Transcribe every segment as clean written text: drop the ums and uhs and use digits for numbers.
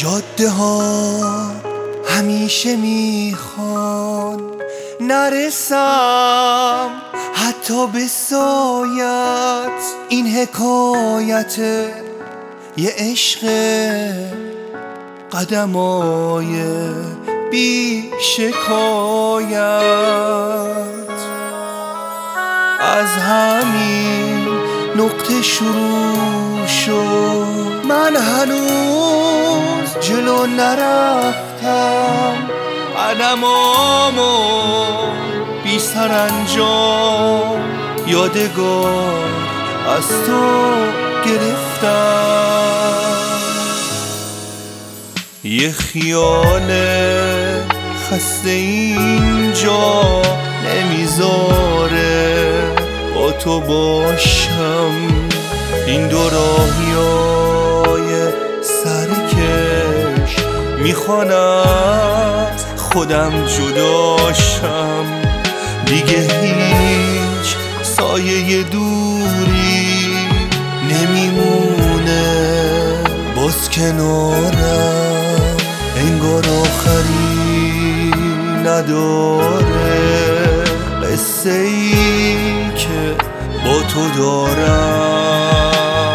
جاده ها همیشه میخوان نرسم حتی به سایت. این حکایت یه عشق قدمای بی شکایت. از همین نقطه شروع شد، من هنوز جلو نرفتم. قدمامو بی سرانجام یادگار از تو گرفتم. یه خیال خسته اینجا نمیذاره با تو باشم. این دو راهیای سرکش میخوانم خودم جداشم. دیگه هیچ سایه دوری نمیمونه باز کنارم. انگار آخری نداره قصه ای که با تو دارم.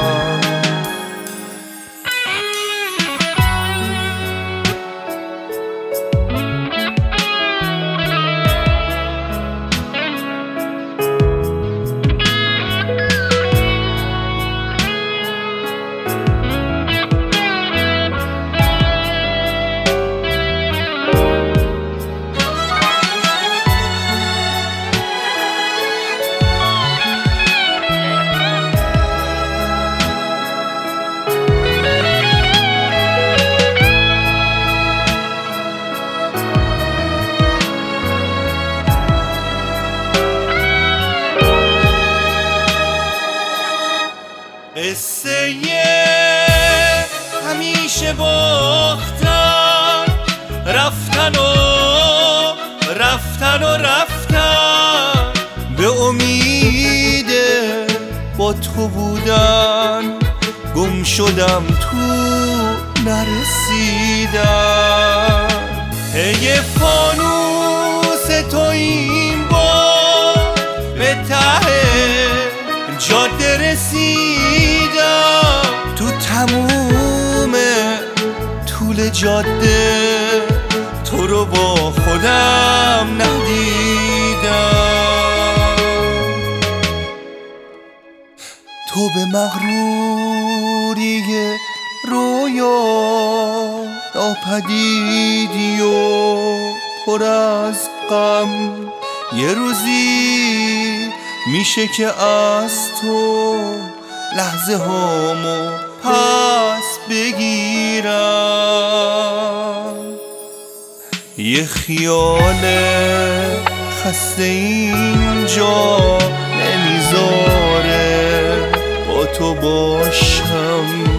قصه همیشه باختن، رفتن و رفتن و رفتن. به امید با تو بودن گم شدم تو نرسیدم. یه فانوس تو این بار به ته جاده رسیدم. تو تموم طول جاده تو رو با خودم ندیدم. تو به مغروری رویا ناپدیدی و پر از غم. یه روزی میشه که از تو لحظه هامو پس بگیرم. یه خیال خسته اینجا نمیذاره با تو باشم.